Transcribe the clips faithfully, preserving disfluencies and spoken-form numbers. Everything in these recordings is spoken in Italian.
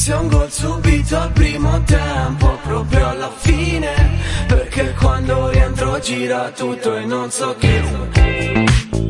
Sia un gol subito al primo tempo, proprio alla fine, perché quando rientro gira tutto e non so che.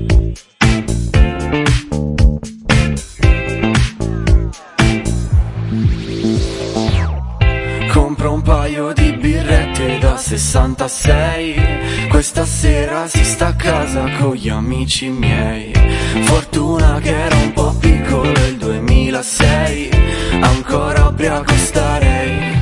Compro un paio di birrette da sessantasei, questa sera si sta a casa con gli amici miei. Fortuna che era un po' piccolo il duemilasei, ancora ubriaco starei.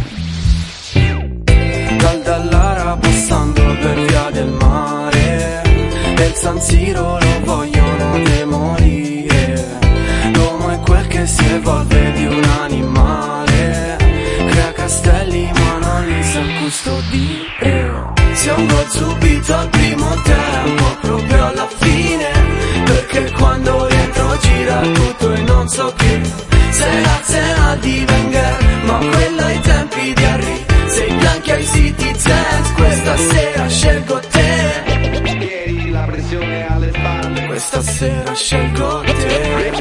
Dal Dallara passando per via del mare, e il San Siro lo vogliono demolire. L'uomo è quel che si evolve di un animale, crea castelli ma non li sa custodire. Sia un gol subito al primo tempo, proprio alla fine, perché quando rientro gira tutto e non so che. Sei la cena di Wenger, ma quella ai tempi di Harry. Sei bianchi ai Citizens, questa sera scelgo te. Ieri la pressione alle spalle, questa sera scelgo te.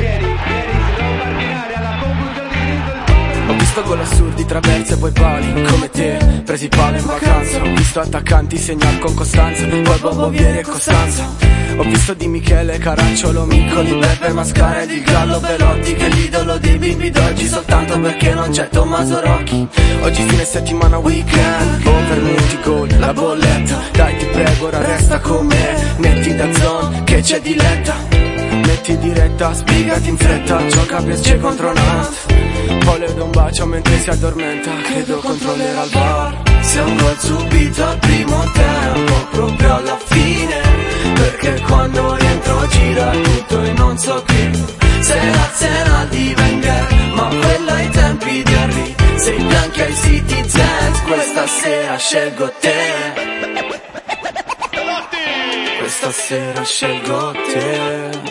Ho visto gol assurdi, traverse e poi pali, come te, presi palo in vacanza. Ho visto attaccanti segnare con costanza, poi Bobo Vieri e Costanza. Ho visto Di Michele, Caracciolo, Miccoli, Beppe, Mascara e di Gallo Belotti, che è l'idolo dei bimbi d'oggi, soltanto perché non c'è Tommaso Rocchi. Oggi fine settimana weekend, over multigol, la bolletta. Dai ti prego ora resta con me, metti da zone che c'è diletta. Metti diretta, sbrigati in fretta, gioca P S G contro Nantes. Poi le do un bacio mentre si addormenta, credo controllerà il V A R. Sia un gol subito al primo tempo, proprio alla fine, perché quando rientro gira tutto e non so che. Sei la cena di Wenger, ma quella ai tempi di Harry. Sei bianchi ai Citizens, questa sera scelgo te. Questa sera scelgo te.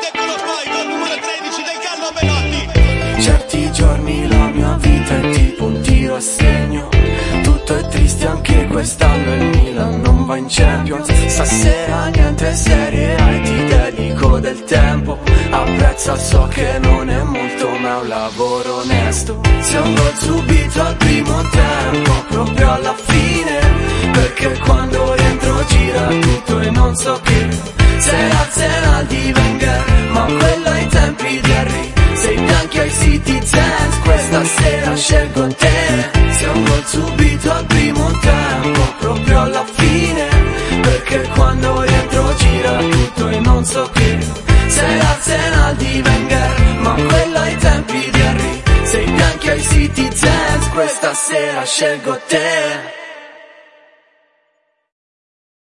Certi giorni la mia vita è tipo un tiro a segno, tutto è triste anche quest'anno, il Milan non va in Champions. Stasera niente Serie A e ti dedico del tempo. Apprezza, so che non è molto ma è un lavoro onesto. Sia un gol subito al primo tempo, proprio alla fine, perché quando rientro gira tutto e non so che. Sei la cena di Wenger, ma quella ai tempi di Harry. Sei bianchi ai Citizens, questa sera scelgo te. Sia un gol subito al primo tempo, proprio alla fine, perché quando rientro gira tutto e non so che. Sei la cena di Wenger, ma quella ai tempi di Harry. Sei bianchi ai Citizens, questa sera scelgo te.